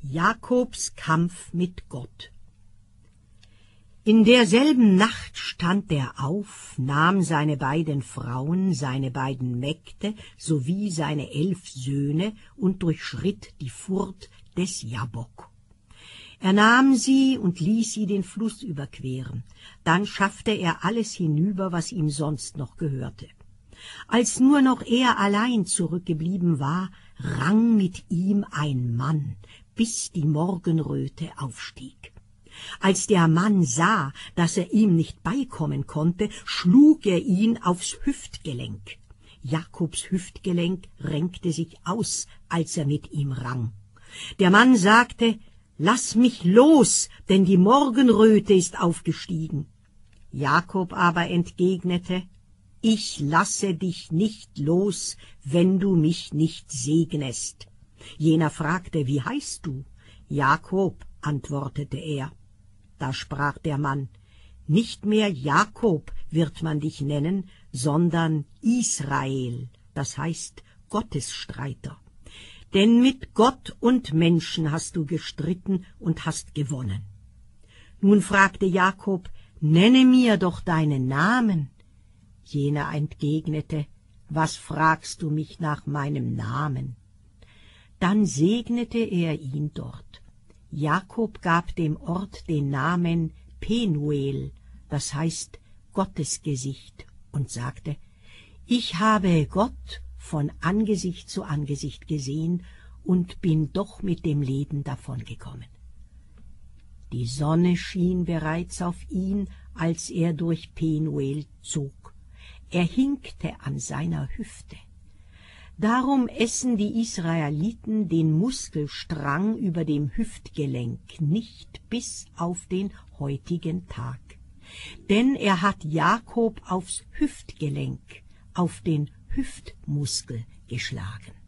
Jakobs Kampf mit Gott. In derselben Nacht stand er auf, nahm seine beiden Frauen, seine beiden Mägde sowie seine 11 Söhne und durchschritt die Furt des Jabbok. Er nahm sie und ließ sie den Fluss überqueren. Dann schaffte er alles hinüber, was ihm sonst noch gehörte. Als nur noch er allein zurückgeblieben war, rang mit ihm ein Mann, bis die Morgenröte aufstieg. Als der Mann sah, dass er ihm nicht beikommen konnte, schlug er ihn aufs Hüftgelenk. Jakobs Hüftgelenk renkte sich aus, als er mit ihm rang. Der Mann sagte: »Lass mich los, denn die Morgenröte ist aufgestiegen.« Jakob aber entgegnete: »Ich lasse dich nicht los, wenn du mich nicht segnest.« Jener fragte: »Wie heißt du?« »Jakob«, antwortete er. Da sprach der Mann: »Nicht mehr Jakob wird man dich nennen, sondern Israel, das heißt Gottesstreiter. Denn mit Gott und Menschen hast du gestritten und hast gewonnen.« Nun fragte Jakob: »Nenne mir doch deinen Namen.« Jener entgegnete: »Was fragst du mich nach meinem Namen?« Dann segnete er ihn dort. Jakob gab dem Ort den Namen Penuel, das heißt Gottesgesicht, und sagte: »Ich habe Gott von Angesicht zu Angesicht gesehen und bin doch mit dem Leben davongekommen.« Die Sonne schien bereits auf ihn, als er durch Penuel zog. Er hinkte an seiner Hüfte. Darum essen die Israeliten den Muskelstrang über dem Hüftgelenk nicht bis auf den heutigen Tag. Denn er hat Jakob aufs Hüftgelenk, auf den Hüftmuskel geschlagen.